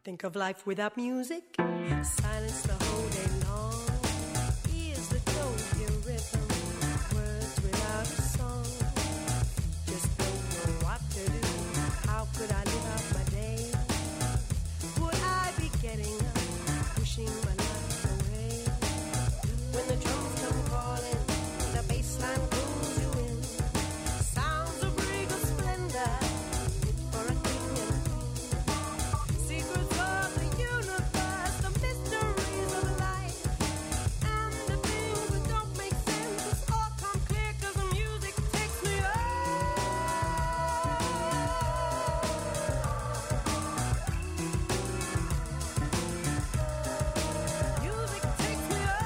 Think of life without music. Silence the whole day long. Ears that don't hear rhythm. Words without a song. Just don't know what to do. How could I live out my day? Would I be getting up, pushing my life away? When the drums come calling, the bass line pulls you in. Sounds of regal splendor, fit for a king and queen. Secrets of the universe, the mysteries of life, and the things that don't make sense all come clear 'cause the music takes me up. Music takes me up.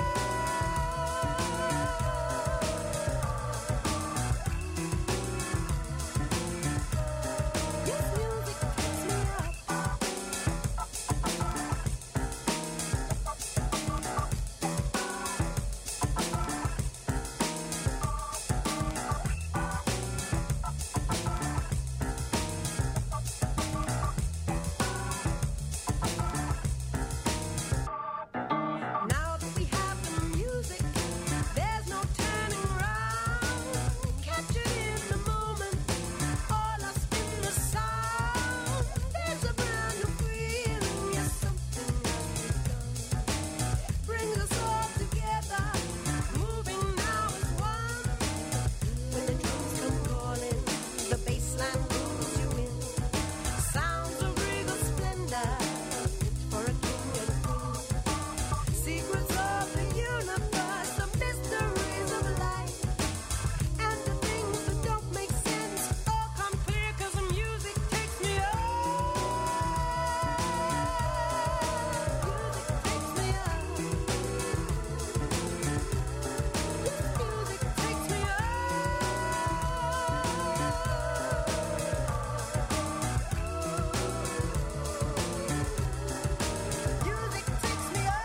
Yes, music takes me up. Now that we have the music, there's no turning around. Catch it in the moment, all lost in the sound. There's a brand new feeling, yes, something has begun. Brings us all together, moving now as one. When the drums come calling, the bass line pulls you in. Sounds of regal splendor, fit for a king and queen. Secrets of the universe, the mysteries of life, and the things that don't make sense all come clear 'cause the music takes me up. Music takes me up. This music takes me up. Music takes me up.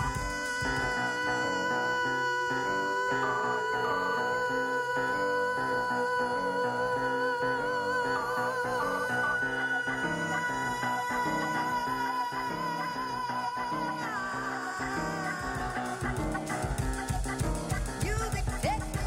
Music takes me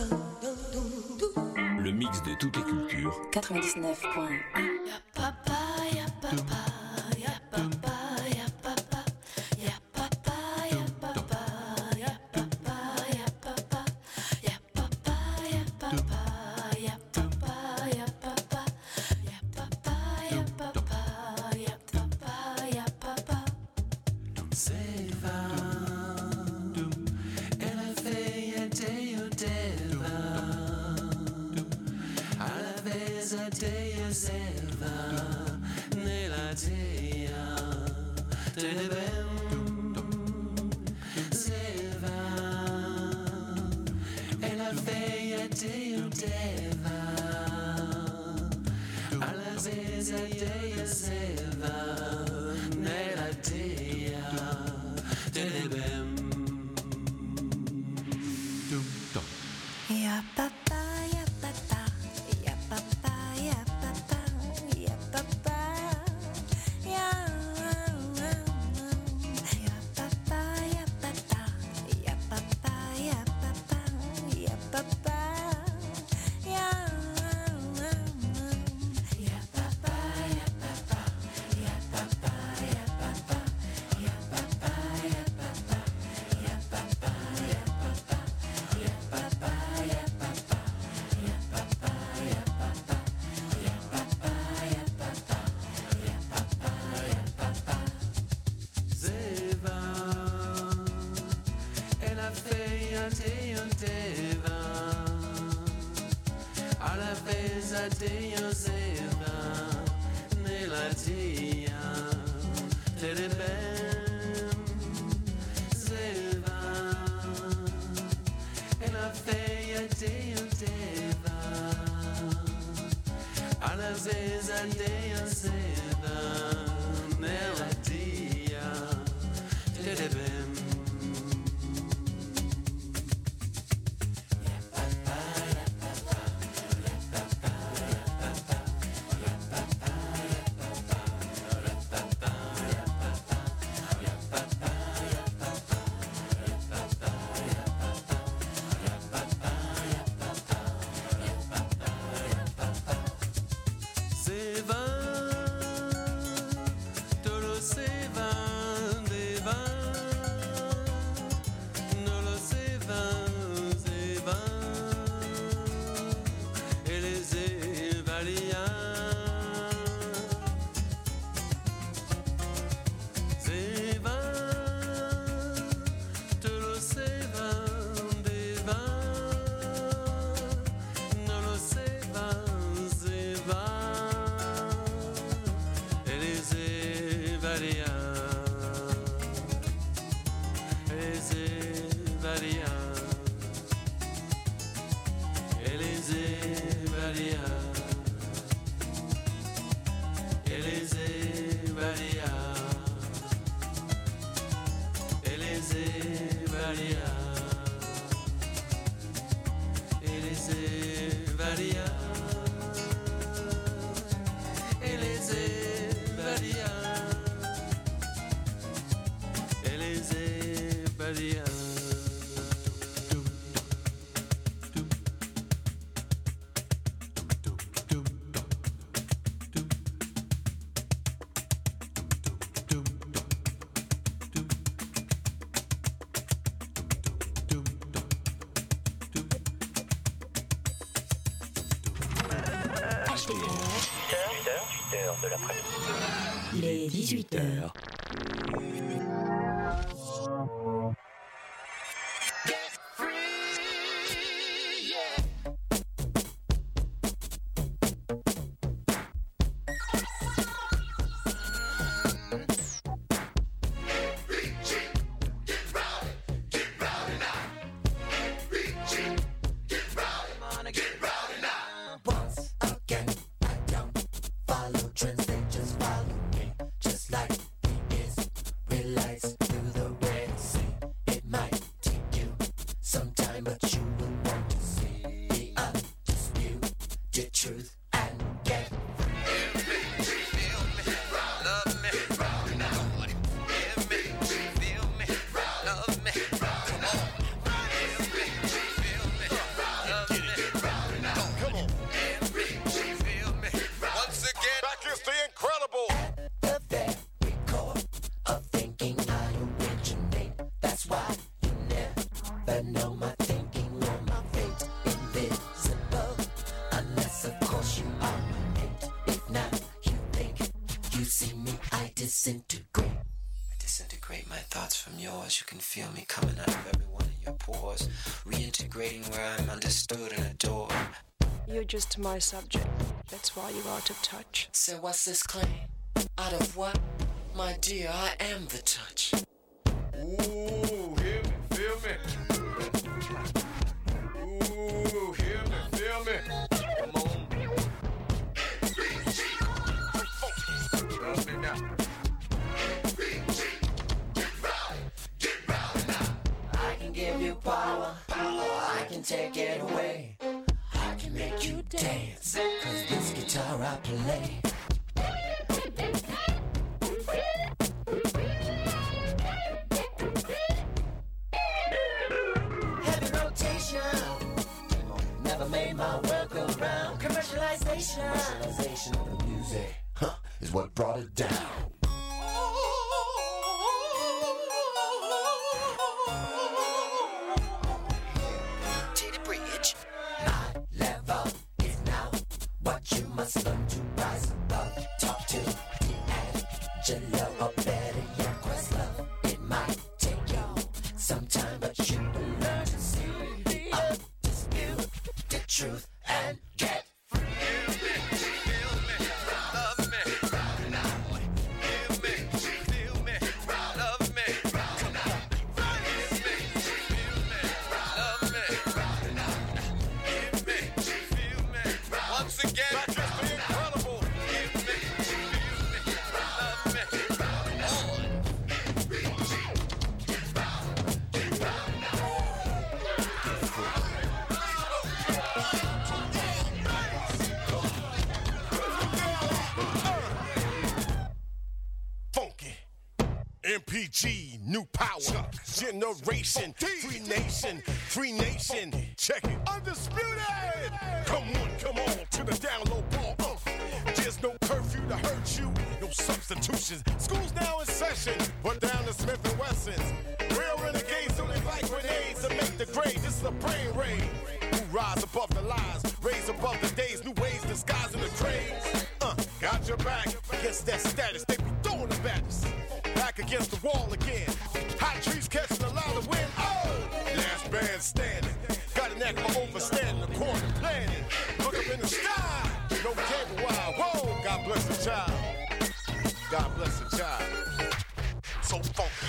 Le mix de toutes les cultures. 99.1. Y'a papa, de l'après-midi. Il est 18h. Trends, they just follow me, just like he is. you see me, I disintegrate. I disintegrate my thoughts from yours. You can feel me coming out of every one of your pores, reintegrating where I'm understood and adored. You're just my subject. That's why you're out of touch. So what's this claim? Out of what? My dear, I am the touch. Ooh, hear me, feel me. Ooh, hear me, feel me. Come on. Love me now. I can give you power, I can take it away. I can make you dance, cause this guitar I play. Heavy rotation, never made my world go round. Commercialization of the music, is what brought it down. You must learn to rise above. Talk to D'Angelo, or better yet, Questlove. It might take you some time, but you will learn to see dispute the truth and get free. Feel me, love me. Feel me, feel me, love me. Come on, feel me, love me. Feel me, once again. MPG, new power, generation, free nation, check it, undisputed. Come on, to the down low ball. There's no curfew to hurt you, no substitutions. School's now in session, put down the Smith & Wessons. Real renegades only like grenades to make the grade. This is a brain raid. Who rise above the lies, raise above the days, new ways disguising the craze. Got your back against that status, they be throwing the batters. Back against the wall again. Hot trees catching a lot of wind. Oh, last man standing. Got an act for overstanding the corner planning. Look up in the sky. No cable wire. Whoa, God bless the child. God bless the child. So funky.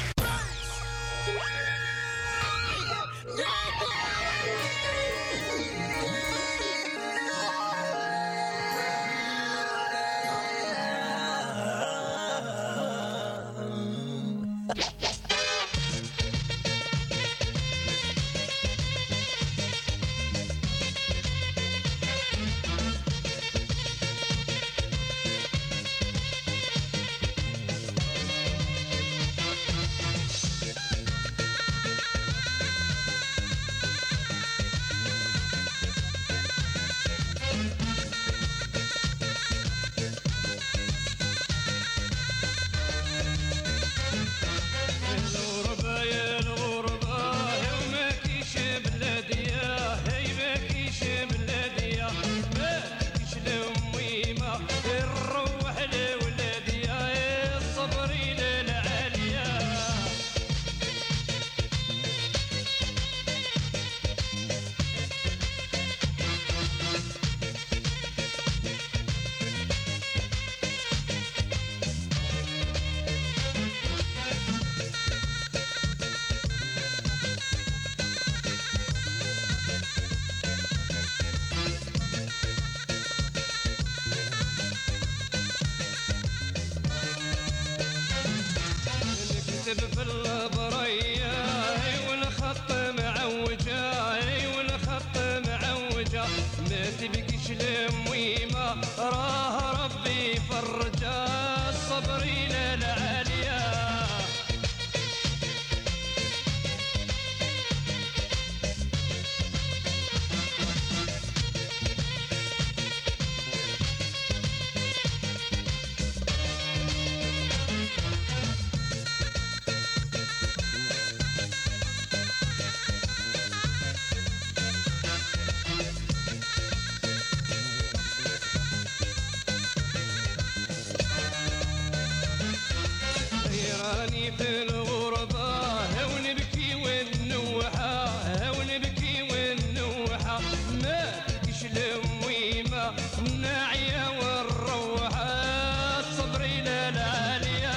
راني في الغربة ونبكي ونوحة ونبكي ونوحة ما تلقيش المويمة الناعية والروحة صبري للعالية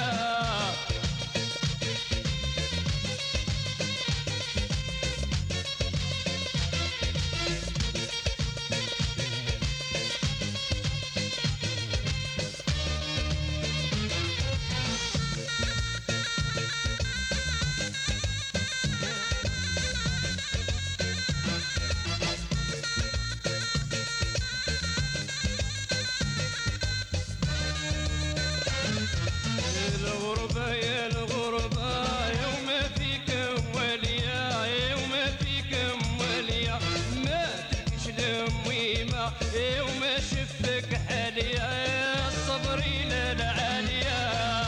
الغربة يا الغربة يوم فيك وليا يوم فيك وليا ما تلقيش المويمة يوم شفتك حاليا صبري للعالية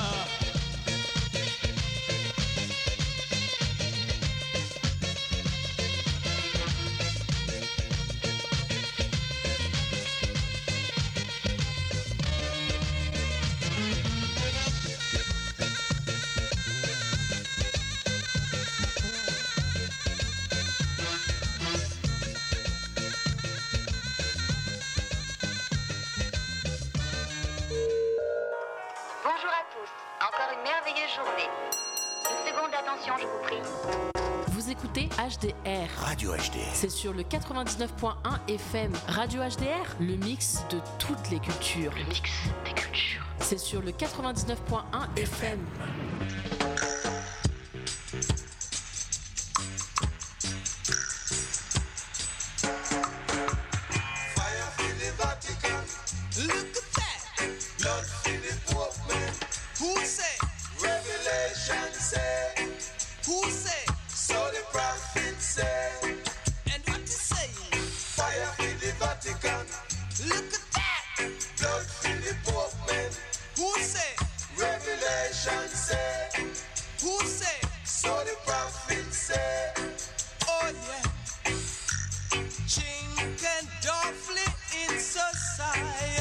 Bonjour à tous, encore une merveilleuse journée. Une seconde d'attention, je vous prie. Vous écoutez HDR. Radio HDR. C'est sur le 99.1 FM. Radio HDR, le mix de toutes les cultures. Le mix des cultures. C'est sur le 99.1 FM. Fire for the Vatican. Look at that. Blood for the Pope, man. Who say? Revelation say. Who say? So the prophet say. And what you say? Fire for the Vatican. Look at that. Blood for the Pope, man. Who say? Revelation say. Who say? So the prophet say. Oh yeah. Chink and Duffley in society.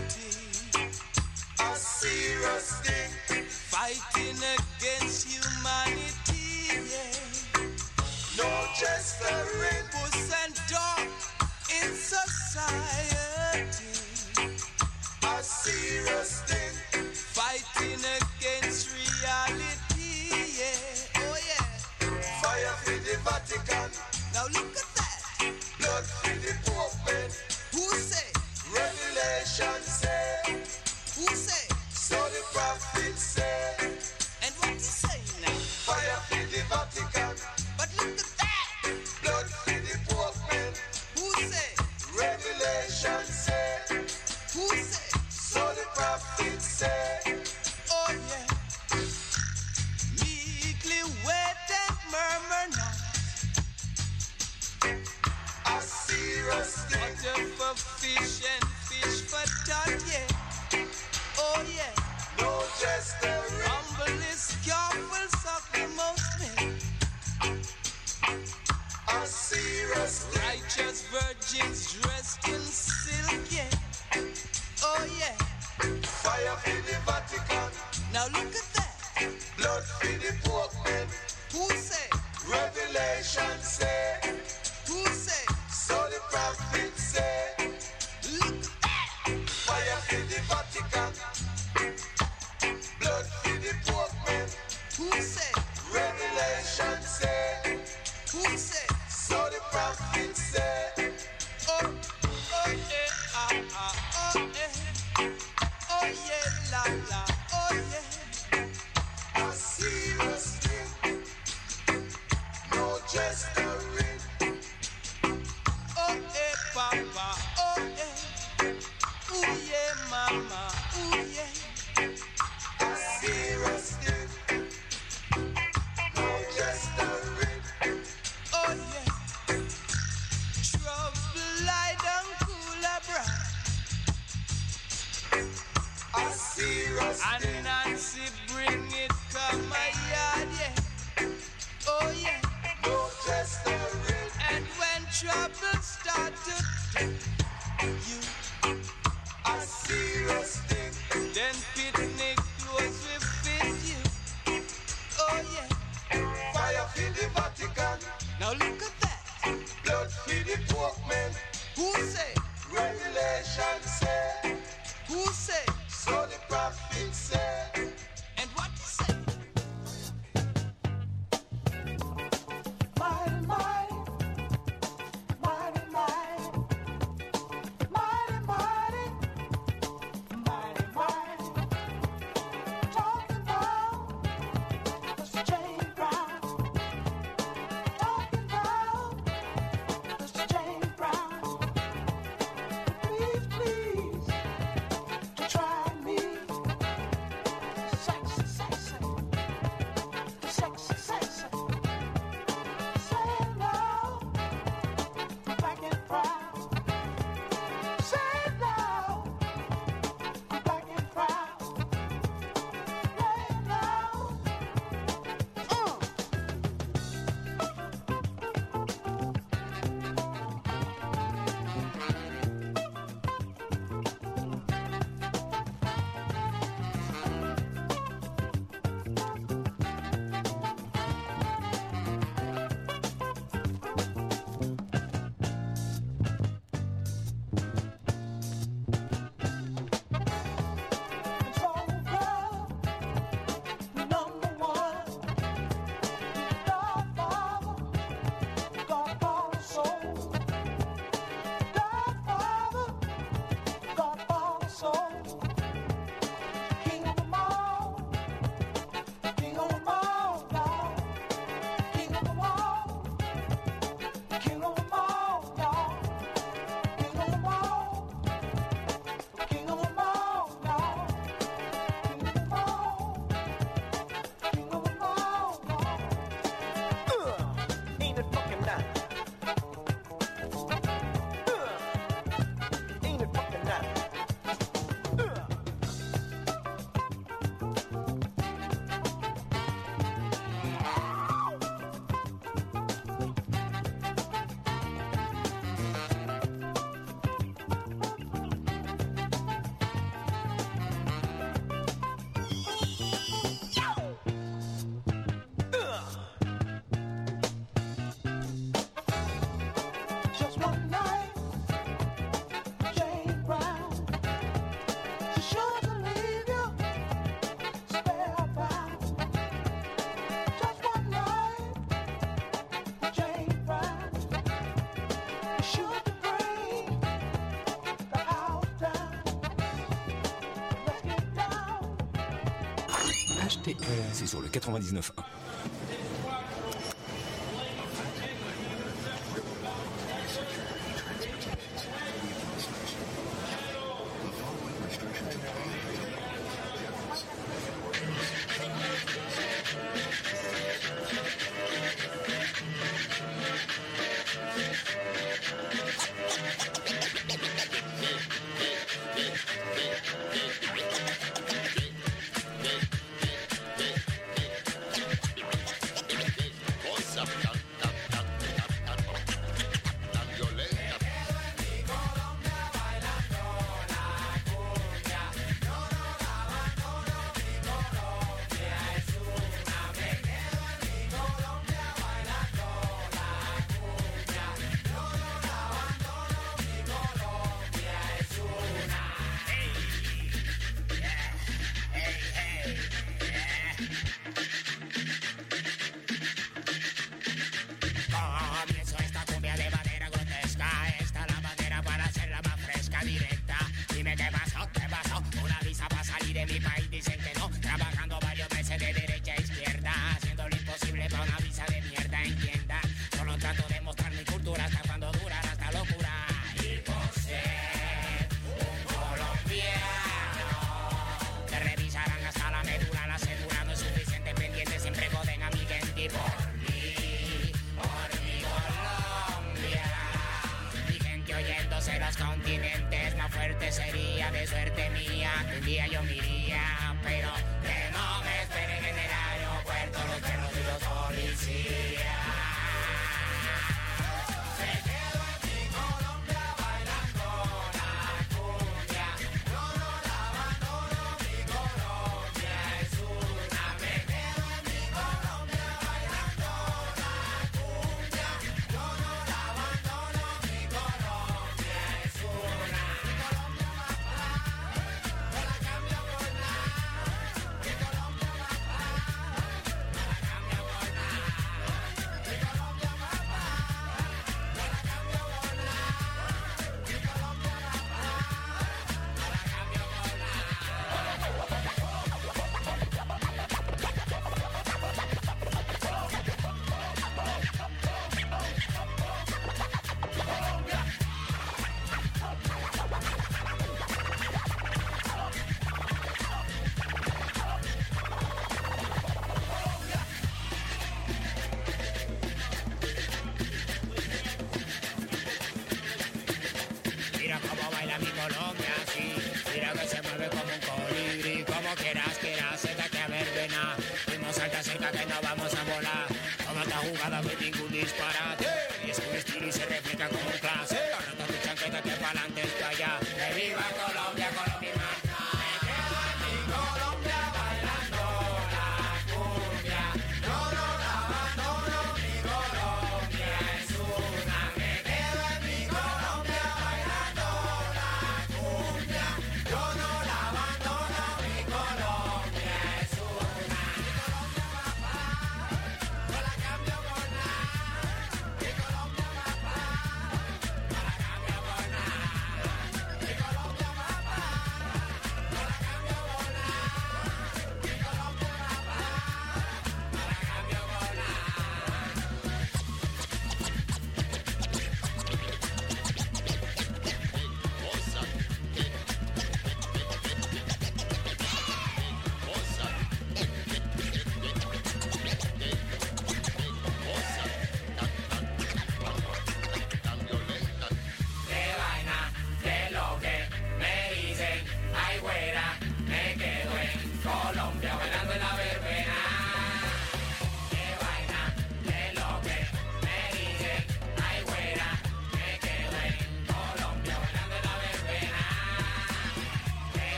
A serious thing. Fighting against humanity. Yeah. No gesturing. Puss and dog in society. A serious thing. Fighting against reality. Yeah. Oh yeah. Fire for the Vatican. Now look at that. Blood for the Pope, man. Who say? Revelation say. Who say? So the prophet say. And what he say now? Fire for the Vatican. But look at that. Blood for the Pope, man. Who say? Revelation say. Who say? So the prophet say. Oh yeah. Meekly wait and murmur not. A serious thing. Water for fish and fish for tot, yeah. Oh yeah. No gesturing. Humble is careful, suck the most milk. A serious thing. Righteous virgins dressed in silk, yeah. Oh yeah. Fire for the Vatican. Now look at that. Blood for the Pope, man. Who say? Revelation say. Who say? So the prophet say. Look at that. Fire for the Vatican. Blood for the Pope, man. Who say? Revelation say. Who say? So the prophet say. Oh, oh yeah, oh yeah. Oh yeah, la la, oh yeah. A serious thing. No gesturing. Oh yeah, papa, oh yeah. Ooh yeah, mama, ooh yeah. A serious thing. No gesturing. Oh yeah. Trouble lie down, cooler bright. A serious thing. And Nancy bring it come my yard, yeah. Oh yeah. No gesturing. And when trouble start to you, a serious thing. Then picnic clothes will fit you. HDR. C'est sur le 99.1.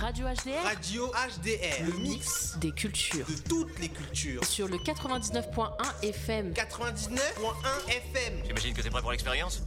Radio HDR, Radio HDR, le mix des cultures. de toutes les cultures. Sur le 99.1 FM. 99.1 FM. J'imagine que t'es prêt pour l'expérience?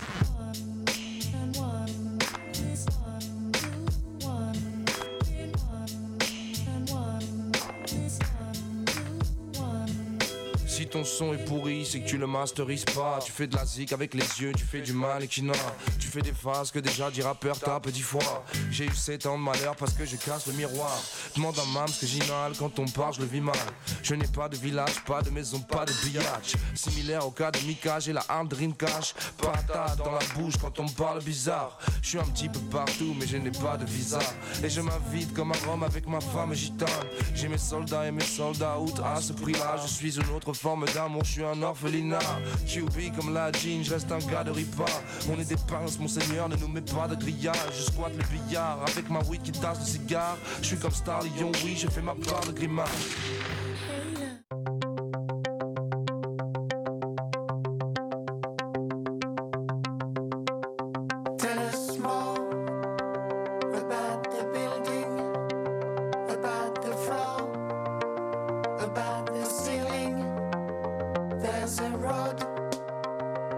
Si ton son est pourri, c'est que tu le masterises pas. Tu fais de la zik avec les yeux, tu fais du mal et qui n'a. Tu fais des phases que déjà 10 rappeurs tapent 10 fois. J'ai eu 7 ans de malheur parce que je casse le miroir. Demande à Mams que j'inhale, quand on part je le vis mal. Je n'ai pas de village, pas de maison, pas de billage. Similaire au cas de Mika, j'ai la arme Dreamcast. Patate dans la bouche quand on me parle bizarre. Je suis un petit peu partout mais je n'ai pas de visa. Et je m'invite comme un Rome avec ma femme gitane. J'ai mes soldats et mes soldats out à ce prix-là. Je suis une autre forme d'amour, je suis un orphelinat. QB comme la jean, je reste un gars de ripa. On est des pinces, mon seigneur ne nous met pas de grillage. Je squatte le billard avec ma weed qui tasse de cigare. Je suis comme Star Lion, oui, je fais ma part de grimace. Tell us more about the building, about the floor, about the ceiling. There's a road